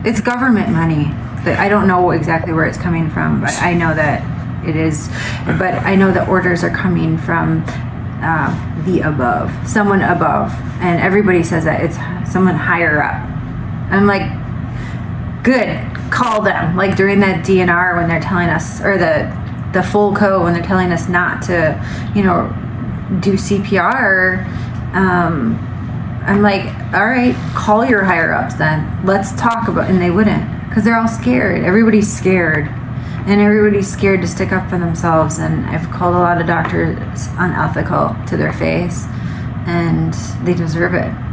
It's government money. But I don't know exactly where it's coming from, but I know that it is. But I know the orders are coming from the above, someone above, and everybody says that it's someone higher up. I'm like, good, call them. Like during that DNR when they're telling us, or the full code when they're telling us not to, do CPR. I'm like, all right, call your higher ups then. Let's talk about. And they wouldn't, because they're all scared. Everybody's scared. And everybody's scared to stick up for themselves. And I've called a lot of doctors unethical to their face. And they deserve it.